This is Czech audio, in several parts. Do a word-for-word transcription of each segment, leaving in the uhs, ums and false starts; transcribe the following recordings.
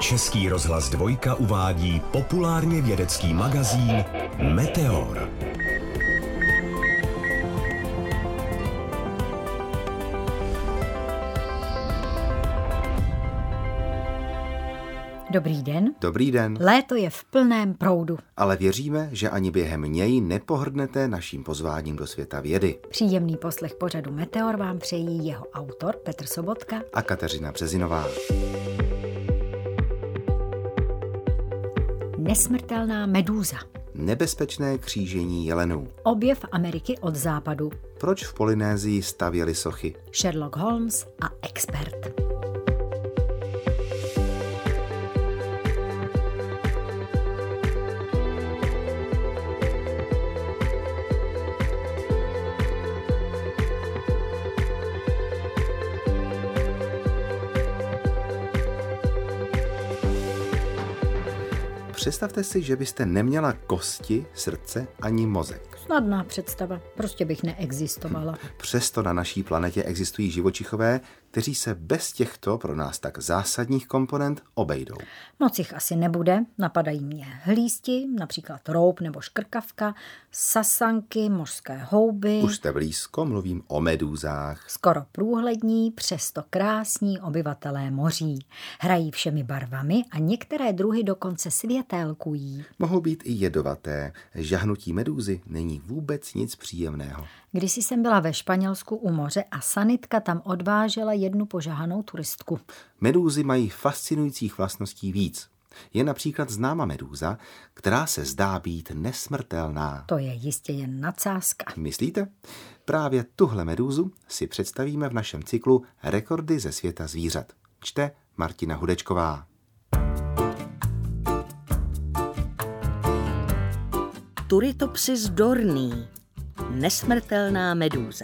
Český rozhlas Dvojka uvádí populárně vědecký magazín Meteor. Dobrý den. Dobrý den. Léto je v plném proudu. Ale věříme, že ani během něj nepohrdnete naším pozváním do světa vědy. Příjemný poslech pořadu Meteor vám přejí jeho autor Petr Sobotka a Kateřina Březinová. Nesmrtelná medúza. Nebezpečné křížení jelenů. Objev Ameriky od západu. Proč v Polynésii stavěli sochy? Sherlock Holmes a expert. Představte si, že byste neměla kosti, srdce ani mozek. Snadná představa, prostě bych neexistovala. Přesto na naší planetě existují živočichové, kteří se bez těchto pro nás tak zásadních komponent obejdou. Moc jich asi nebude, napadají mě hlísti, například roub nebo škrkavka, sasanky, mořské houby. Už jste blízko, mluvím o medúzách. Skoro průhlední, přesto krásní obyvatelé moří. Hrají všemi barvami a některé druhy dokonce světélkují. Mohou být i jedovaté. Žahnutí medúzy není vůbec nic příjemného. Kdysi jsem byla ve Španělsku u moře a sanitka tam odvážela jednu požahanou turistku. Medúzy mají fascinujících vlastností víc. Je například známa medúza, která se zdá být nesmrtelná. To je jistě jen nadsázka. Myslíte? Právě tuhle medúzu si představíme v našem cyklu Rekordy ze světa zvířat. Čte Martina Hudečková. Turritopsis dorni. Nesmrtelná medúza.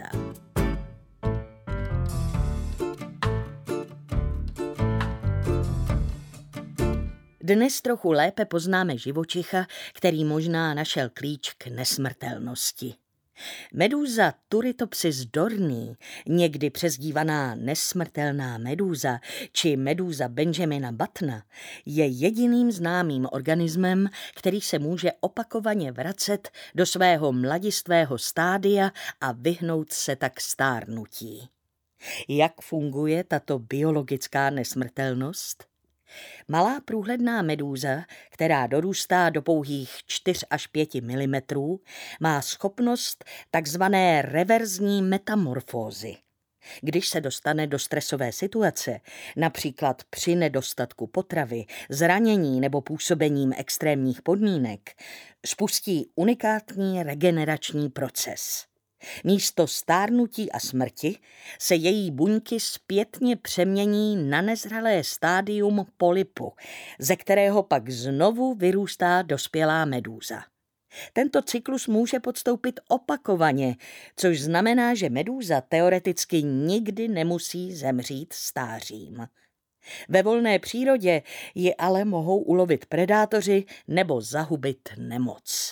Dnes trochu lépe poznáme živočicha, který možná našel klíč k nesmrtelnosti. Medúza Turritopsis dorni, někdy přezdívaná nesmrtelná medúza či medúza Benjamina Buttona, je jediným známým organismem, který se může opakovaně vracet do svého mladistvého stádia a vyhnout se tak stárnutí. Jak funguje tato biologická nesmrtelnost? Malá průhledná medúza, která dorůstá do pouhých čtyři až pět milimetrů, má schopnost takzvané reverzní metamorfózy. Když se dostane do stresové situace, například při nedostatku potravy, zranění nebo působením extrémních podmínek, spustí unikátní regenerační proces. Místo stárnutí a smrti se její buňky zpětně přemění na nezralé stádium polypu, ze kterého pak znovu vyrůstá dospělá medúza. Tento cyklus může podstoupit opakovaně, což znamená, že medúza teoreticky nikdy nemusí zemřít stářím. Ve volné přírodě ji ale mohou ulovit predátoři nebo zahubit nemoc.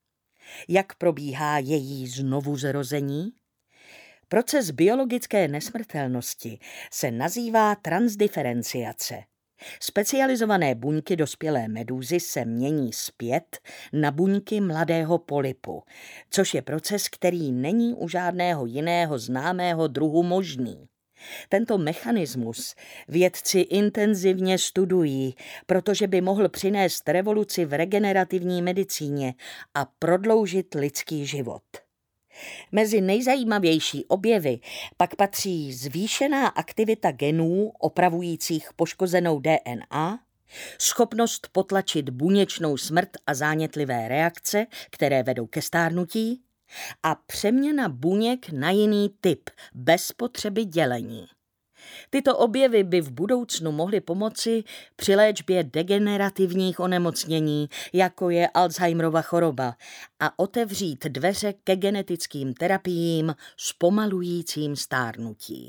Jak probíhá její znovuzrození? Proces biologické nesmrtelnosti se nazývá transdiferenciace. Specializované buňky dospělé medúzy se mění zpět na buňky mladého polypu, což je proces, který není u žádného jiného známého druhu možný. Tento mechanismus vědci intenzivně studují, protože by mohl přinést revoluci v regenerativní medicíně a prodloužit lidský život. Mezi nejzajímavější objevy pak patří zvýšená aktivita genů opravujících poškozenou D N A, schopnost potlačit buněčnou smrt a zánětlivé reakce, které vedou ke stárnutí, a přeměna buněk na jiný typ, bez potřeby dělení. Tyto objevy by v budoucnu mohly pomoci při léčbě degenerativních onemocnění, jako je Alzheimerova choroba, a otevřít dveře ke genetickým terapiím zpomalujícím stárnutí.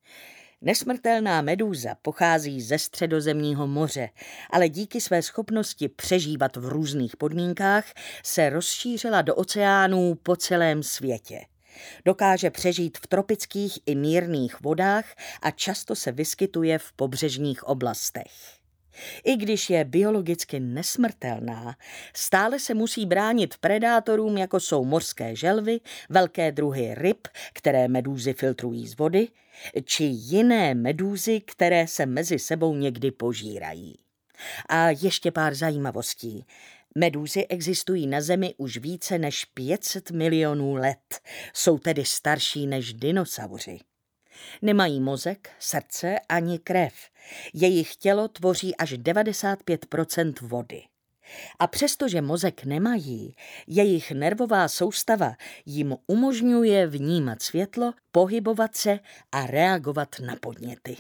Nesmrtelná medúza pochází ze Středozemního moře, ale díky své schopnosti přežívat v různých podmínkách se rozšířila do oceánů po celém světě. Dokáže přežít v tropických i mírných vodách a často se vyskytuje v pobřežních oblastech. I když je biologicky nesmrtelná, stále se musí bránit predátorům, jako jsou mořské želvy, velké druhy ryb, které medúzy filtrují z vody, či jiné medúzy, které se mezi sebou někdy požírají. A ještě pár zajímavostí. Medúzy existují na Zemi už více než pět set milionů let. Jsou tedy starší než dinosauři. Nemají mozek, srdce ani krev. Jejich tělo tvoří až devadesát pět procent vody. A přestože mozek nemají, jejich nervová soustava jim umožňuje vnímat světlo, pohybovat se a reagovat na podněty.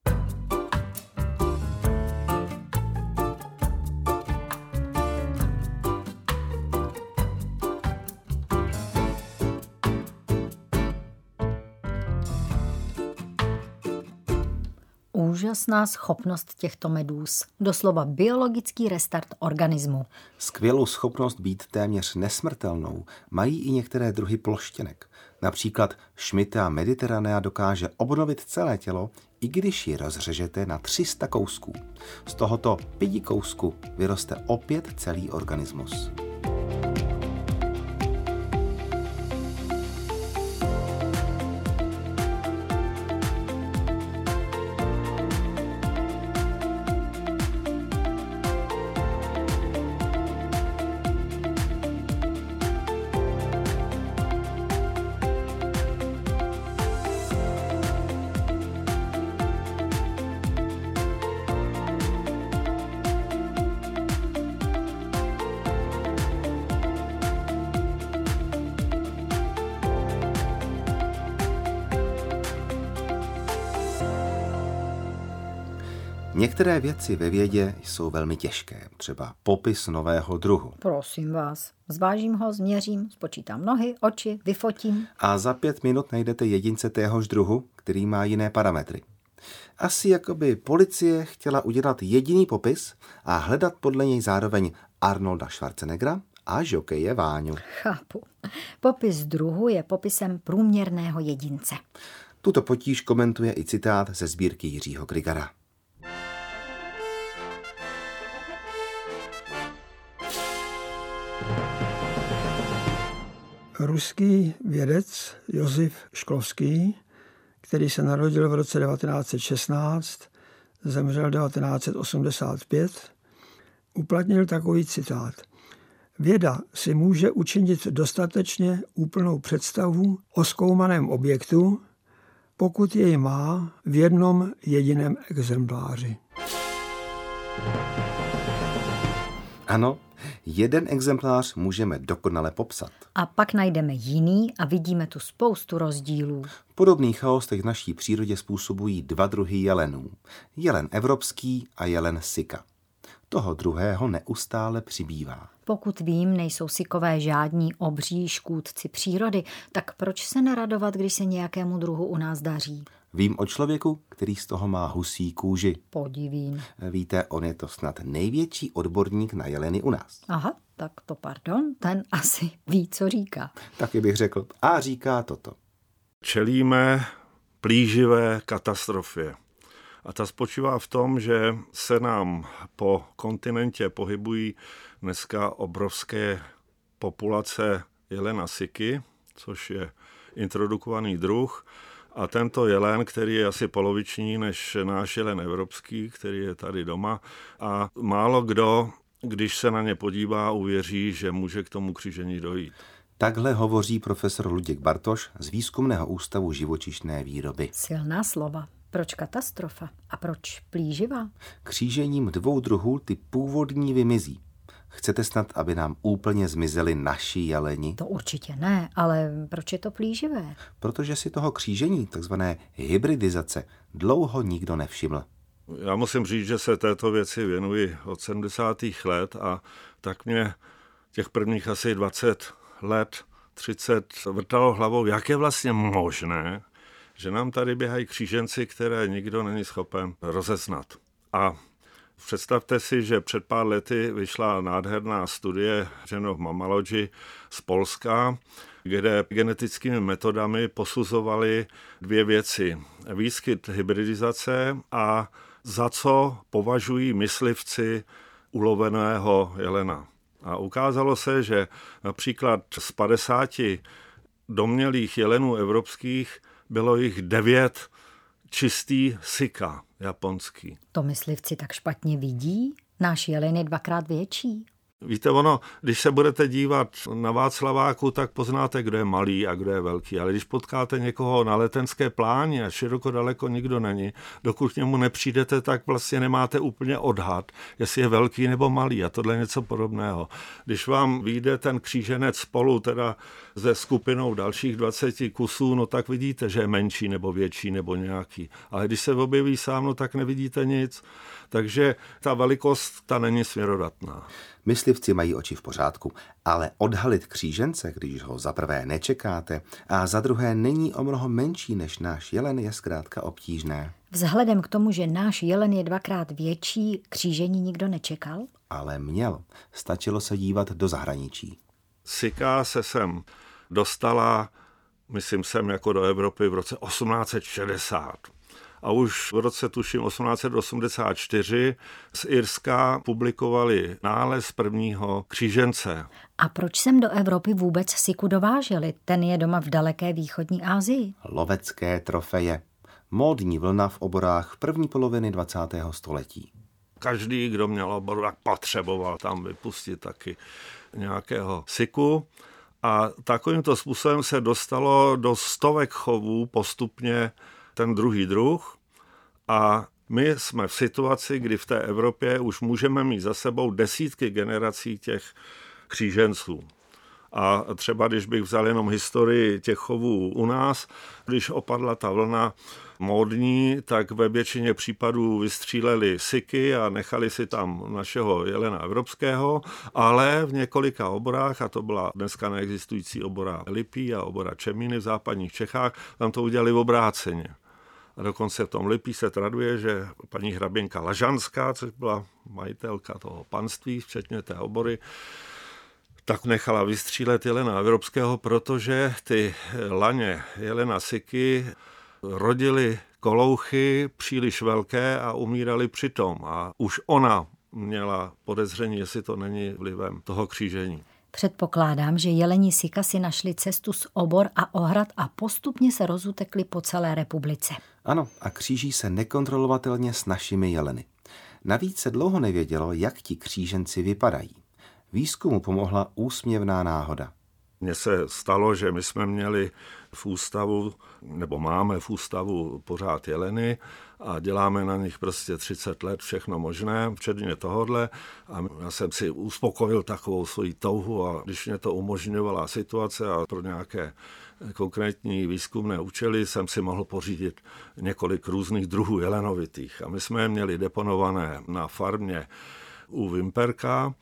Úžasná schopnost těchto medúz, doslova biologický restart organismu. Skvělou schopnost být téměř nesmrtelnou mají i některé druhy ploštěnek. Například Schmidta mediterranea dokáže obnovit celé tělo, i když ji rozřežete na tři sta kousků. Z tohoto pěti kousku vyroste opět celý organismus. Některé věci ve vědě jsou velmi těžké, třeba popis nového druhu. Prosím vás, zvážím ho, změřím, spočítám nohy, oči, vyfotím. A za pět minut najdete jedince téhož druhu, který má jiné parametry. Asi jako by policie chtěla udělat jediný popis a hledat podle něj zároveň Arnolda Schwarzeneggera a žokeje Váňu. Chápu. Popis druhu je popisem průměrného jedince. Tuto potíž komentuje i citát ze sbírky Jiřího Grigara. Ruský vědec Josif Šklovský, který se narodil v roce devatenáct set šestnáct, zemřel devatenáct set osmdesát pět, uplatnil takový citát. Věda si může učinit dostatečně úplnou představu o zkoumaném objektu, pokud jej má v jednom jediném exempláři. Ano, jeden exemplář můžeme dokonale popsat. A pak najdeme jiný a vidíme tu spoustu rozdílů. Podobný chaos teď v naší přírodě způsobují dva druhy jelenů. Jelen evropský a jelen sika. Toho druhého neustále přibývá. Pokud vím, nejsou sikové žádní obří škůdci přírody, tak proč se neradovat, když se nějakému druhu u nás daří? Vím o člověku, který z toho má husí kůži. Podivín. Víte, on je to snad největší odborník na jeleny u nás. Aha, tak to pardon, ten asi ví, co říká. Taky bych řekl, a říká toto. Čelíme plíživé katastrofě. A ta spočívá v tom, že se nám po kontinentě pohybují dneska obrovské populace jelena siky, což je introdukovaný druh. A tento jelen, který je asi poloviční než náš jelen evropský, který je tady doma. A málo kdo, když se na ně podívá, uvěří, že může k tomu křížení dojít. Takhle hovoří profesor Luděk Bartoš z Výzkumného ústavu živočišné výroby. Silná slova. Proč katastrofa? A proč plíživá? Křížením dvou druhů ty původní vymizí. Chcete snad, aby nám úplně zmizeli naši jeleni? To určitě ne, ale proč je to plíživé? Protože si toho křížení, takzvané hybridizace, dlouho nikdo nevšiml. Já musím říct, že se této věci věnuji od sedmdesátých let a tak mě těch prvních asi dvacet let, třicet vrtalo hlavou, jak je vlastně možné, že nám tady běhají kříženci, které nikdo není schopen rozeznat. A představte si, že před pár lety vyšla nádherná studie Journal of Mammalogy z Polska, kde genetickými metodami posuzovali dvě věci. Výskyt hybridizace a za co považují myslivci uloveného jelena. A ukázalo se, že například z padesáti domnělých jelenů evropských bylo jich devět čistý sika japonský. To myslivci tak špatně vidí? Náš jelen je dvakrát větší. Víte, ono, když se budete dívat na Václaváku, tak poznáte, kdo je malý a kdo je velký. Ale když potkáte někoho na Letenské pláni a široko daleko nikdo není, dokud k němu nepřijdete, tak vlastně nemáte úplně odhad, jestli je velký nebo malý. A tohle je něco podobného. Když vám vyjde ten kříženec spolu teda se skupinou dalších dvaceti kusů, no tak vidíte, že je menší nebo větší nebo nějaký. Ale když se objeví sám, no tak nevidíte nic. Takže ta velikost, ta není směrodatná. Myslivci mají oči v pořádku, ale odhalit křížence, když ho za prvé nečekáte a za druhé není o mnoho menší než náš jelen, je zkrátka obtížné. Vzhledem k tomu, že náš jelen je dvakrát větší, křížení nikdo nečekal? Ale měl. Stačilo se dívat do zahraničí. Sika se sem dostala, myslím sem jako do Evropy v roce osmnáct set šedesát. A už v roce, tuším, osmnáct set osmdesát čtyři z Irska publikovali nález prvního křížence. A proč sem do Evropy vůbec siku dováželi? Ten je doma v daleké východní Asii. Lovecké trofeje. Módní vlna v oborách první poloviny dvacátého století. Každý, kdo měl obor, tak potřeboval tam vypustit taky nějakého siku. A takovýmto způsobem se dostalo do stovek chovů postupně ten druhý druh a my jsme v situaci, kdy v té Evropě už můžeme mít za sebou desítky generací těch kříženců. A třeba když bych vzal jenom historii těch chovů u nás, když opadla ta vlna módní, tak ve většině případů vystříleli siky a nechali si tam našeho jelena evropského, ale v několika oborách, a to byla dneska neexistující obora Lipí a obora Čemíny v západních Čechách, tam to udělali obráceně. A dokonce v tom Lipí se traduje, že paní hraběnka Lažanská, což byla majitelka toho panství, včetně té obory, tak nechala vystřílet jelena evropského, protože ty laně jelena siky rodily kolouchy příliš velké a umírali přitom. A už ona měla podezření, jestli to není vlivem toho křížení. Předpokládám, že jeleni sika si našli cestu z obor a ohrad a postupně se rozutekli po celé republice. Ano, a kříží se nekontrolovatelně s našimi jeleny. Navíc se dlouho nevědělo, jak ti kříženci vypadají. Výzkumu pomohla úsměvná náhoda. Mně se stalo, že my jsme měli v ústavu, nebo máme v ústavu pořád jeleny a děláme na nich prostě třicet let všechno možné, včetně tohodle. A já jsem si uspokojil takovou svoji touhu a když mě to umožňovala situace a pro nějaké konkrétní výzkumné účely jsem si mohl pořídit několik různých druhů jelenovitých. A my jsme je měli deponované na farmě u Vimperka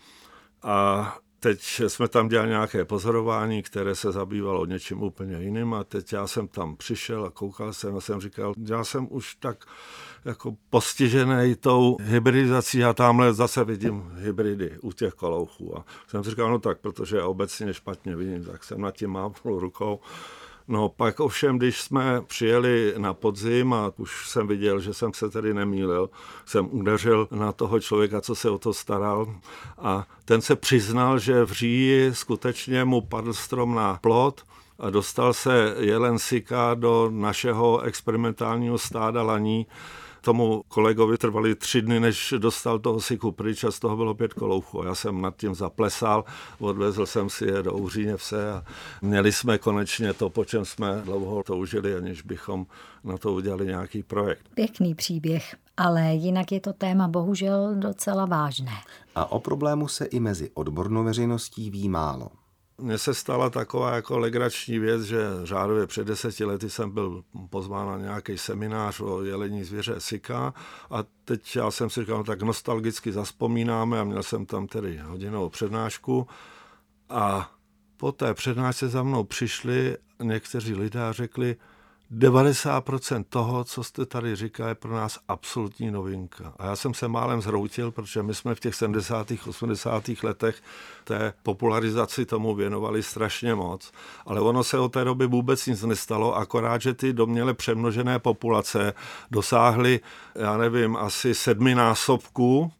a teď jsme tam dělali nějaké pozorování, které se zabývalo něčím úplně jiným a teď já jsem tam přišel a koukal jsem a jsem říkal, já jsem už tak jako postižený tou hybridizací a tamhle zase vidím hybridy u těch kolouchů. A jsem si říkal, no tak, protože obecně špatně vidím, tak jsem nad tím mávnul rukou. No pak ovšem, když jsme přijeli na podzim a už jsem viděl, že jsem se tedy nemýlil, jsem udeřil na toho člověka, co se o to staral a ten se přiznal, že v říji skutečně mu padl strom na plot a dostal se jelen sika do našeho experimentálního stáda laní. Tomu kolegovi trvali tři dny, než dostal toho siku pryč a z toho bylo pět kolouchů. Já jsem nad tím zaplesal, odvezl jsem si je do Uhříněvse a měli jsme konečně to, po čem jsme dlouho toužili, aniž bychom na to udělali nějaký projekt. Pěkný příběh, ale jinak je to téma bohužel docela vážné. A o problému se i mezi odbornou veřejností ví málo. Mně se stala taková jako legrační věc, že řádově před deseti lety jsem byl pozván na nějaký seminář o jelení zvěře sika a teď já jsem si říkal, no, tak nostalgicky zazpomínáme a měl jsem tam tedy hodinovou přednášku a po té přednášce za mnou přišli někteří lidé a řekli, devadesát procent toho, co jste tady říkal, je pro nás absolutní novinka. A já jsem se málem zhroutil, protože my jsme v těch sedmdesátých osmdesátých letech té popularizaci tomu věnovali strašně moc. Ale ono se od té doby vůbec nic nestalo, akorát, že ty domněle přemnožené populace dosáhly, já nevím, asi sedminásobku.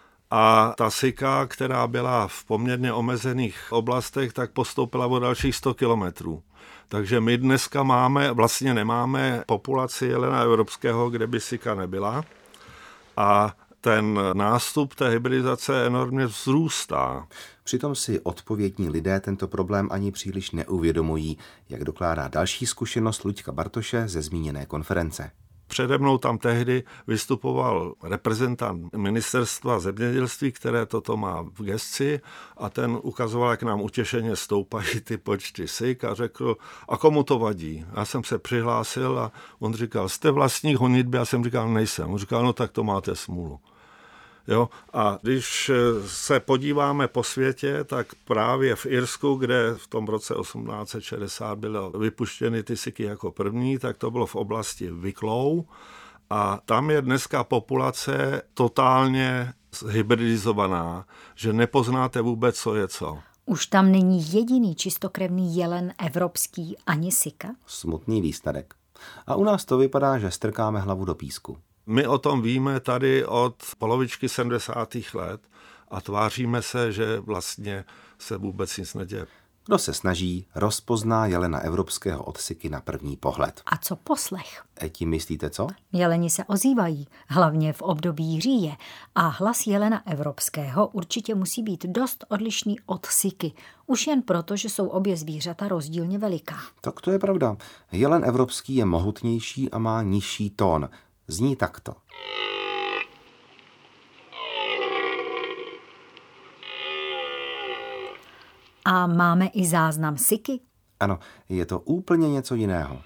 A ta Sika, která byla v poměrně omezených oblastech, tak postoupila o dalších sto kilometrů. Takže my dneska máme, vlastně nemáme populaci jelena evropského, kde by Sika nebyla. A ten nástup té hybridizace enormně vzrůstá. Přitom si odpovědní lidé tento problém ani příliš neuvědomují, jak dokládá další zkušenost Luďka Bartoše ze zmíněné konference. Přede mnou tam tehdy vystupoval reprezentant ministerstva zemědělství, které toto má v gesci, a ten ukazoval, jak nám utěšeně stoupají ty počty sik a řekl, a komu to vadí? Já jsem se přihlásil a on říkal, jste vlastník honitby? Já jsem říkal, nejsem. On říkal, no tak to máte smůlu. Jo? A když se podíváme po světě, tak právě v Irsku, kde v tom roce osmnáct set šedesát byly vypuštěny ty siky jako první, tak to bylo v oblasti Wicklow a tam je dneska populace totálně hybridizovaná, že nepoznáte vůbec, co je co. Už tam není jediný čistokrevný jelen evropský ani sika? Smutný výsledek. A u nás to vypadá, že strkáme hlavu do písku. My o tom víme tady od polovičky sedmdesátých let a tváříme se, že vlastně se vůbec nic neděje. Kdo se snaží, rozpozná jelena evropského od siky na první pohled. A co poslech? E tím myslíte co? Jeleni se ozývají, hlavně v období říje. A hlas jelena evropského určitě musí být dost odlišný od siky. Už jen proto, že jsou obě zvířata rozdílně veliká. Tak to je pravda. Jelen evropský je mohutnější a má nižší tón. Zní takto. A máme i záznam siky? Ano, je to úplně něco jiného.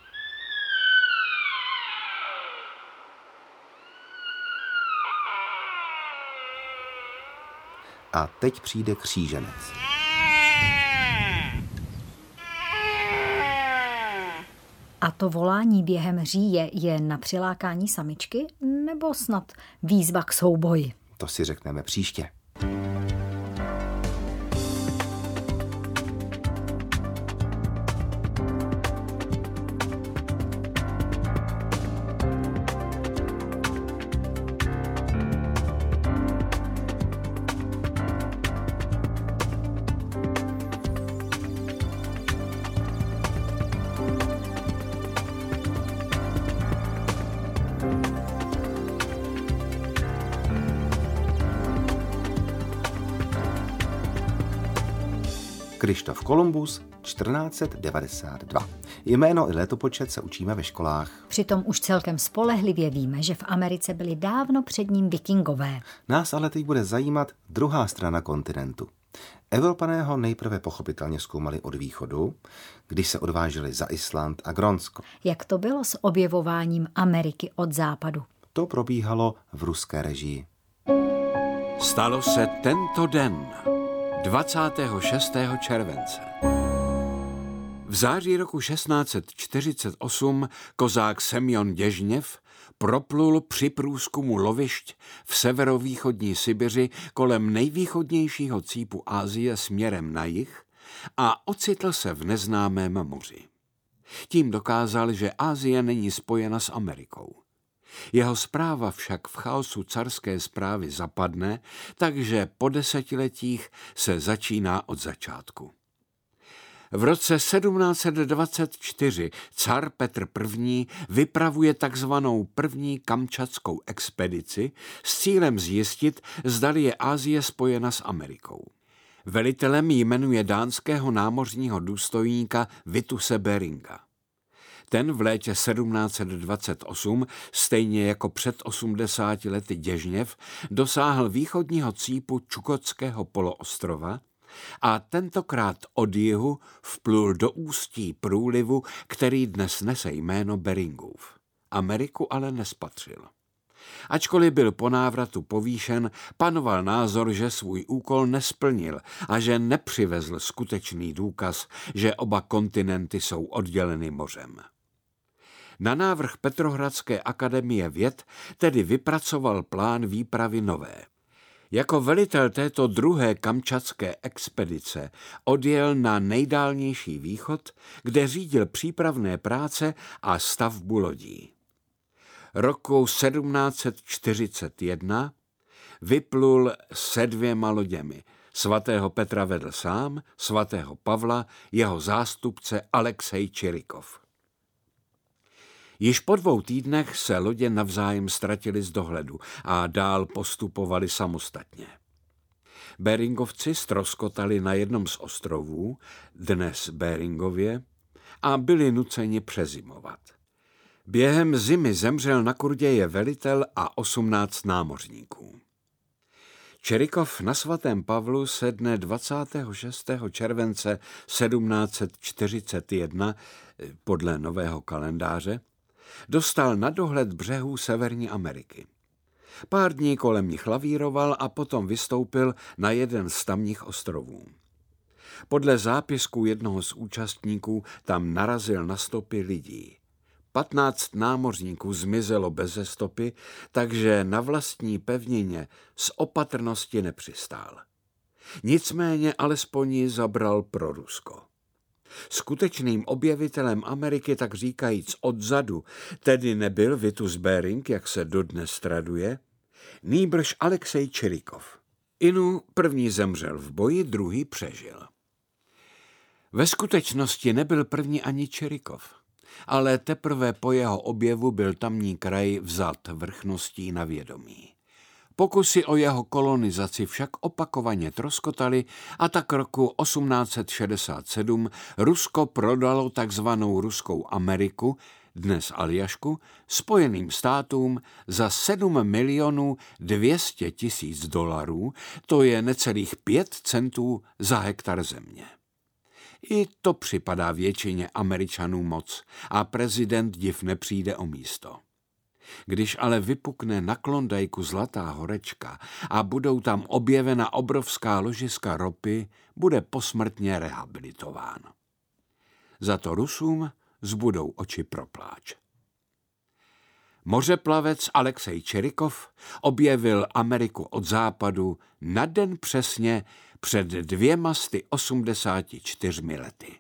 A teď přijde kříženec. A to volání během říje je na přilákání samičky nebo snad výzva k souboji? To si řekneme příště. Krištof Kolumbus, čtrnáct set devadesát dva. Jméno i letopočet se učíme ve školách. Přitom už celkem spolehlivě víme, že v Americe byli dávno před ním vikingové. Nás ale teď bude zajímat druhá strana kontinentu. Evropané ho nejprve pochopitelně zkoumali od východu, když se odváželi za Island a Grónsko. Jak to bylo s objevováním Ameriky od západu? To probíhalo v ruské režii. Stalo se tento den, dvacátého šestého července. V září roku šestnáct set čtyřicet osm kozák Semjon Děžněv proplul při průzkumu lovišť v severovýchodní Sibiři kolem nejvýchodnějšího cípu Asie směrem na jih a ocitl se v neznámém moři. Tím dokázal, že Asie není spojena s Amerikou. Jeho správa však v chaosu carské správy zapadne, takže po desetiletích se začíná od začátku. V roce sedmnáct set dvacet čtyři car Petr I. vypravuje takzvanou první kamčatskou expedici s cílem zjistit, zdali je Asie spojena s Amerikou. Velitelem jmenuje dánského námořního důstojníka Vituse Beringa. Ten v létě sedmnáct set dvacet osm, stejně jako před osmdesáti lety Děžněv, dosáhl východního cípu Čukotského poloostrova a tentokrát od jihu vplul do ústí průlivu, který dnes nese jméno Beringův. Ameriku ale nespatřil. Ačkoliv byl po návratu povýšen, panoval názor, že svůj úkol nesplnil a že nepřivezl skutečný důkaz, že oba kontinenty jsou odděleny mořem. Na návrh Petrohradské akademie věd tedy vypracoval plán výpravy nové. Jako velitel této druhé kamčatské expedice odjel na nejdálnější východ, kde řídil přípravné práce a stavbu lodí. Roku sedmnáct set čtyřicet jedna vyplul se dvěma loděmi. Svatého Petra vedl sám, svatého Pavla jeho zástupce Alexej Čirikov. Již po dvou týdnech se lodě navzájem ztratily z dohledu a dál postupovali samostatně. Beringovci ztroskotali na jednom z ostrovů, dnes Beringově, a byli nuceni přezimovat. Během zimy zemřel na Kurděje velitel a osmnáct námořníků. Čirikov na svatém Pavlu se dne dvacátého šestého července sedmnáct set čtyřicet jedna podle nového kalendáře dostal na dohled břehů Severní Ameriky. Pár dní kolem nich lavíroval a potom vystoupil na jeden z tamních ostrovů. Podle zápisků jednoho z účastníků tam narazil na stopy lidí. Patnáct námořníků zmizelo beze stopy, takže na vlastní pevnině z opatrnosti nepřistál. Nicméně alespoň ji zabral pro Rusko. Skutečným objevitelem Ameriky, tak říkajíc odzadu, tedy nebyl Vitus Bering, jak se dodnes traduje, nýbrž Alexej Čirikov. Inu první zemřel v boji, druhý přežil. Ve skutečnosti nebyl první ani Čirikov, ale teprve po jeho objevu byl tamní kraj vzat vrchností na vědomí. Pokusy o jeho kolonizaci však opakovaně troskotaly a tak roku osmnáct set šedesát sedm Rusko prodalo takzvanou Ruskou Ameriku, dnes Aljašku, Spojeným státům za sedm milionů dvě stě tisíc dolarů, to je necelých pět centů za hektar země. I to připadá většině Američanů moc a prezident div nepřijde o místo. Když ale vypukne na Klondajku zlatá horečka a budou tam objevena obrovská ložiska ropy, bude posmrtně rehabilitován. Za to Rusům zbudou oči pro pláč. Mořeplavec Alexej Čirikov objevil Ameriku od západu na den přesně před dvěma sty osmdesáti čtyřmi lety.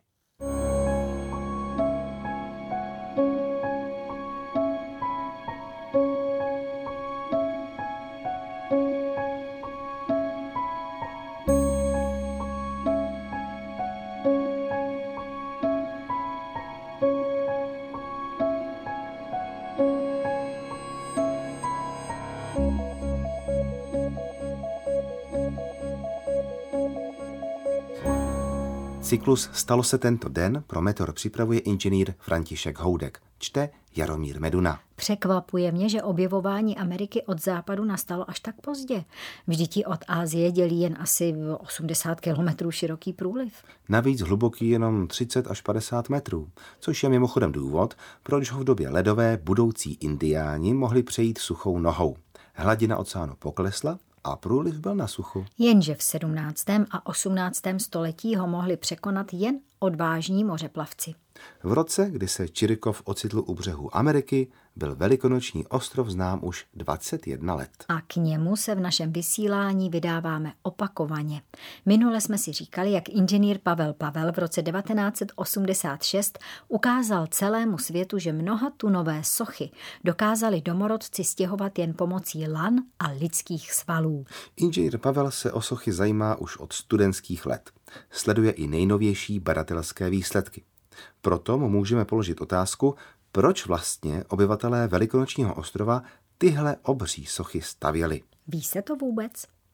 Cyklus Stalo se tento den pro Meteor připravuje inženýr František Houdek. Čte Jaromír Meduna. Překvapuje mě, že objevování Ameriky od západu nastalo až tak pozdě. Vždyť ji od Asie dělí jen asi osmdesát kilometrů široký průliv. Navíc hluboký jenom třicet až padesát metrů, což je mimochodem důvod, proč ho v době ledové budoucí indiáni mohli přejít suchou nohou. Hladina oceánu poklesla a průliv byl na suchu. Jenže v sedmnáctém a osmnáctém století ho mohli překonat jen odvážní mořeplavci. V roce, kdy se Čirikov ocitl u břehu Ameriky, byl Velikonoční ostrov znám už dvacet jedna let. A k němu se v našem vysílání vydáváme opakovaně. Minule jsme si říkali, jak inženýr Pavel Pavel v roce devatenáct set osmdesát šest ukázal celému světu, že mnohatunové sochy dokázali domorodci stěhovat jen pomocí lan a lidských svalů. Inženýr Pavel se o sochy zajímá už od studentských let. Sleduje i nejnovější badatelské výsledky. Proto mu můžeme položit otázku, proč vlastně obyvatelé Velikonočního ostrova tyhle obří sochy stavěli. Ví se to vůbec?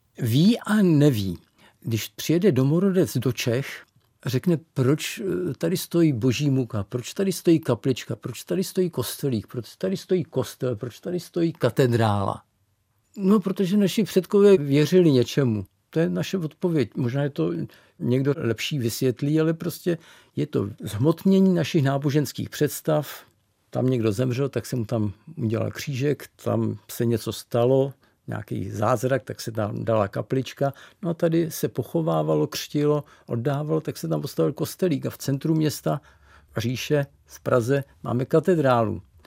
Ví a neví. Když přijede domorodec do Čech, řekne, proč tady stojí boží muka, proč tady stojí kaplička, proč tady stojí kostelík, proč tady stojí kostel, proč tady stojí katedrála. No, protože naši předkové věřili něčemu. To je naše odpověď. Možná je to někdo lepší vysvětlí, ale prostě je to zhmotnění našich náboženských představ. Tam někdo zemřel, tak se mu tam udělal křížek, tam se něco stalo, nějaký zázrak, tak se tam dala kaplička. No a tady se pochovávalo, křtilo, oddávalo, tak se tam postavil kostelík. A v centru města, v říše, v Praze, máme katedrálu.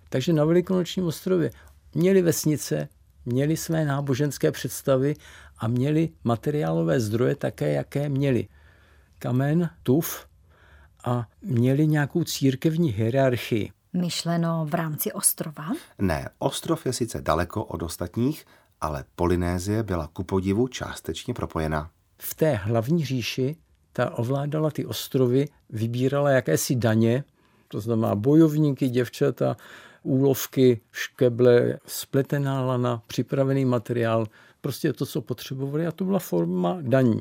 Takže na Velikonočním ostrově měli vesnice, měli své náboženské představy a měli materiálové zdroje také, jaké měli. Kamen, tuf a měli nějakou církevní hierarchii. Myšleno v rámci ostrova? Ne, ostrov je sice daleko od ostatních, ale Polynésie byla ku podivu částečně propojena. V té hlavní říši ta ovládala ty ostrovy, vybírala jakési daně, to znamená bojovníky, děvčata, úlovky, škeble, spletená lana, připravený materiál, prostě to, co potřebovali, a to byla forma daní.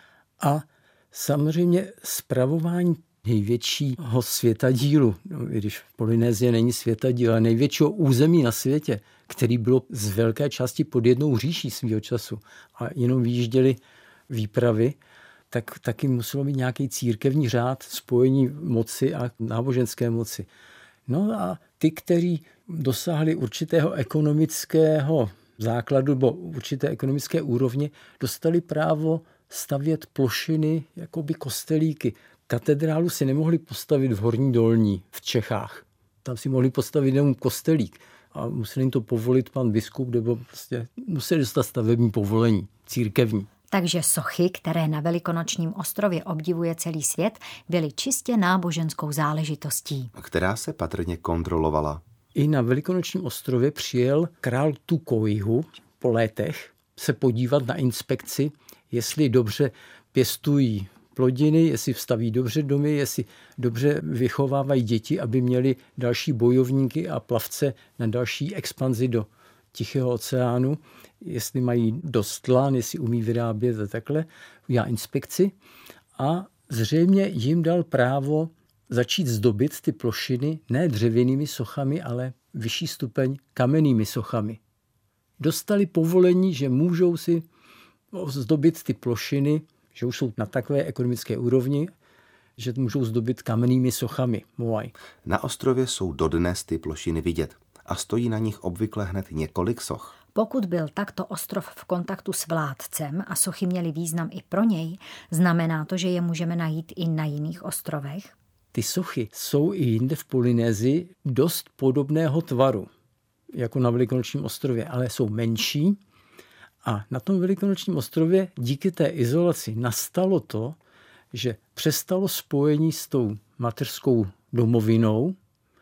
A samozřejmě spravování největšího světadílu, i když Polynésie není světadíl, ale největšího území na světě, který bylo z velké části pod jednou říší svýho času a jenom vyjížděli výpravy, tak taky muselo být nějaký církevní řád, spojení moci a náboženské moci. No a ty, kteří dosáhli určitého ekonomického základu nebo určité ekonomické úrovně, dostali právo stavět plošiny, jakoby kostelíky. Katedrálu si nemohli postavit v Horní Dolní v Čechách. Tam si mohli postavit jenom kostelík a museli jim to povolit pan biskup, nebo prostě museli dostat stavební povolení církevní. Takže sochy, které na Velikonočním ostrově obdivuje celý svět, byly čistě náboženskou záležitostí. Která se patrně kontrolovala. I na Velikonočním ostrově přijel král Tukoihu po létech se podívat na inspekci, jestli dobře pěstují plodiny, jestli vstaví dobře domy, jestli dobře vychovávají děti, aby měli další bojovníky a plavce na další expanzi do Tichého oceánu, jestli mají dost tlan, jestli umí vyrábět a takhle. Udělá inspekci a zřejmě jim dal právo začít zdobit ty plošiny ne dřevěnými sochami, ale vyšší stupeň kamennými sochami. Dostali povolení, že můžou si zdobit ty plošiny, že už jsou na takové ekonomické úrovni, že můžou zdobit kamennými sochami. Moai. Na ostrově jsou dodnes ty plošiny vidět a stojí na nich obvykle hned několik soch. Pokud byl takto ostrov v kontaktu s vládcem a sochy měly význam i pro něj, znamená to, že je můžeme najít i na jiných ostrovech? Ty sochy jsou i jinde v Polynésii dost podobného tvaru, jako na Velikonočním ostrově, ale jsou menší. A na tom Velikonočním ostrově díky té izolaci nastalo to, že přestalo spojení s tou mateřskou domovinou,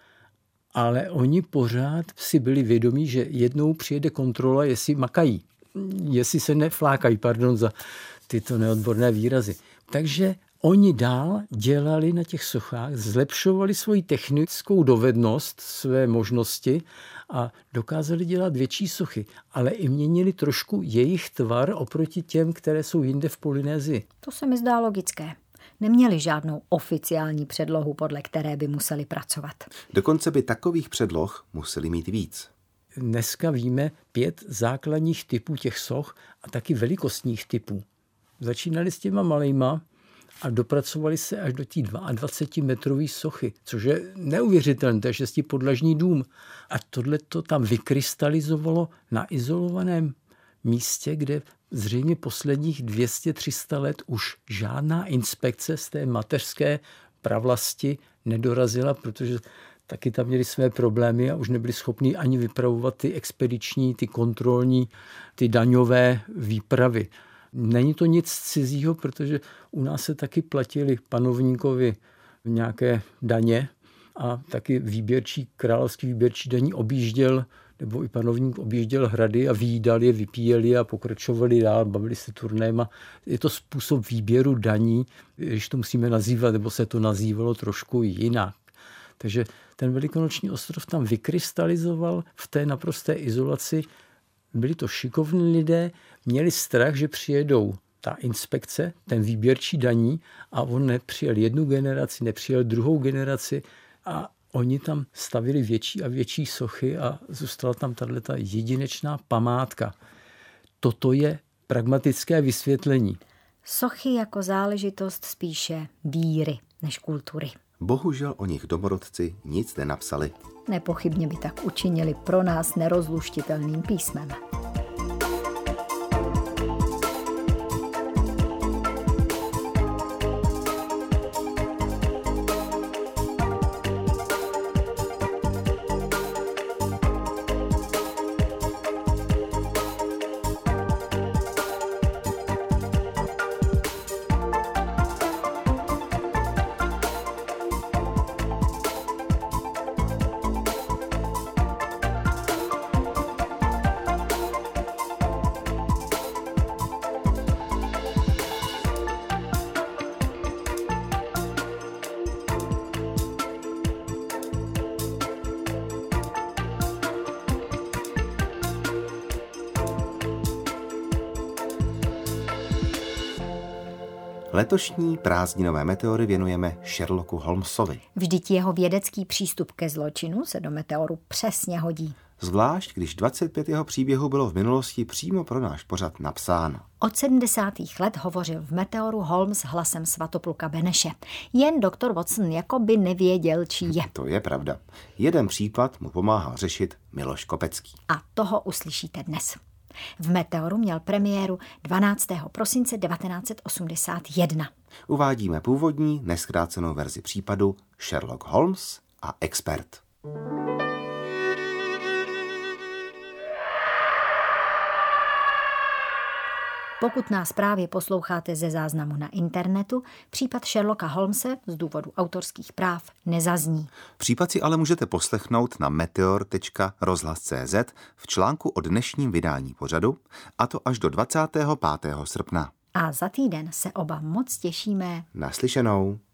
ale oni pořád si byli vědomí, že jednou přijede kontrola, jestli makají, jestli se neflákají, pardon za tyto neodborné výrazy. Takže oni dál dělali na těch sochách, zlepšovali svoji technickou dovednost, své možnosti a dokázali dělat větší sochy, ale i měnili trošku jejich tvar oproti těm, které jsou jinde v Polynésii. To se mi zdá logické. Neměli žádnou oficiální předlohu, podle které by museli pracovat. Dokonce by takových předloh museli mít víc. Dneska víme pět základních typů těch soch a taky velikostních typů. Začínali s těma malejma a dopracovali se až do té dvacetimetrové sochy, což je neuvěřitelné, to je šestipodlažní dům. A tohle to tam vykrystalizovalo na izolovaném místě, kde zřejmě posledních dvě stě tři sta let už žádná inspekce z té mateřské pravlasti nedorazila, protože taky tam měli své problémy a už nebyli schopni ani vypravovat ty expediční, ty kontrolní, ty daňové výpravy. Není to nic cizího, protože u nás se taky platili panovníkovi nějaké daně a taky výběrčí, královský výběrčí daní objížděl, nebo i panovník objížděl hrady a vyjídali je, vypíjeli je a pokračovali dál, bavili se turnéma. Je to způsob výběru daní, když to musíme nazývat, nebo se to nazývalo trošku jinak. Takže ten Velikonoční ostrov tam vykrystalizoval v té naprosté izolaci. Byli to šikovní lidé, měli strach, že přijedou ta inspekce, ten výběrčí daní a on nepřijel jednu generaci, nepřijel druhou generaci a oni tam stavili větší a větší sochy a zůstala tam tato jedinečná památka. Toto je pragmatické vysvětlení. Sochy jako záležitost spíše víry než kultury. Bohužel o nich domorodci nic nenapsali. Nepochybně by tak učinili pro nás nerozluštitelným písmem. Letošní prázdninové meteory věnujeme Sherlocku Holmesovi. Vždyť jeho vědecký přístup ke zločinu se do Meteoru přesně hodí. Zvlášť, když dvacet pět jeho příběhů bylo v minulosti přímo pro náš pořad napsáno. Od sedmdesátých let hovořil v Meteoru Holmes hlasem Svatopluka Beneše. Jen doktor Watson jako by nevěděl, čí je. To je pravda. Jeden případ mu pomáhal řešit Miloš Kopecký. A toho uslyšíte dnes. V Meteoru měl premiéru dvanáctého prosince devatenáct set osmdesát jedna. Uvádíme původní nezkrácenou verzi případu Sherlock Holmes a expert. Pokud nás právě posloucháte ze záznamu na internetu, případ Sherlocka Holmese z důvodu autorských práv nezazní. Případ si ale můžete poslechnout na meteor tečka rozhlas tečka cé zet v článku o dnešním vydání pořadu, a to až do dvacátého pátého srpna. A za týden se oba moc těšíme. Naslyšenou.